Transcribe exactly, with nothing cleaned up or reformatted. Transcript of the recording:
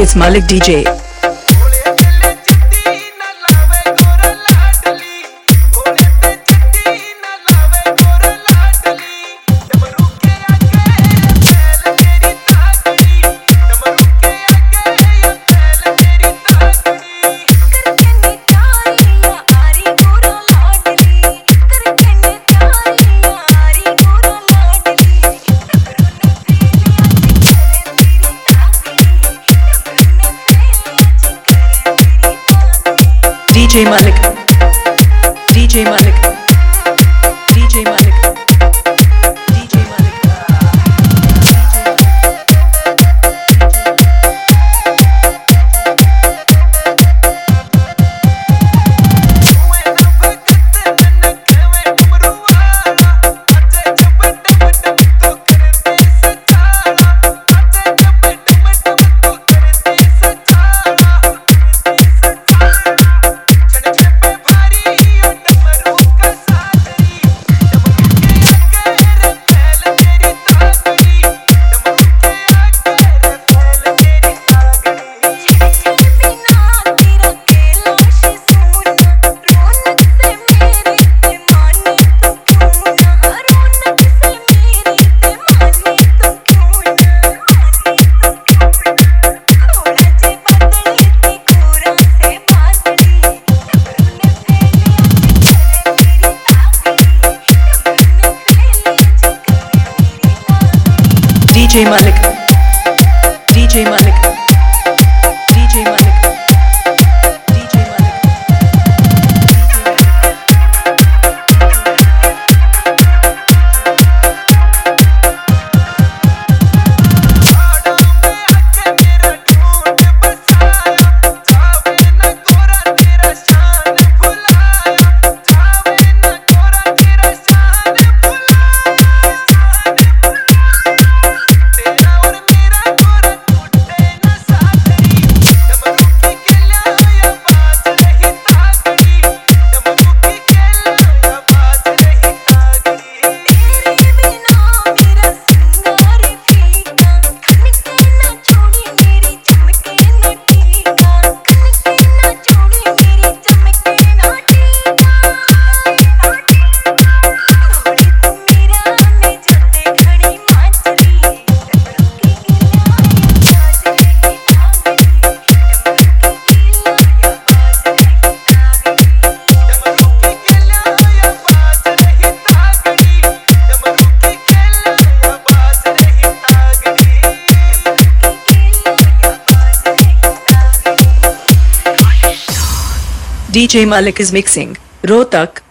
It's Malik D J. D J Malik, D J Malik, D J Malik, D J Malik. D J Malik, D J Malik, D J Malik, D J Malik. D J Malik is mixing Rohtak.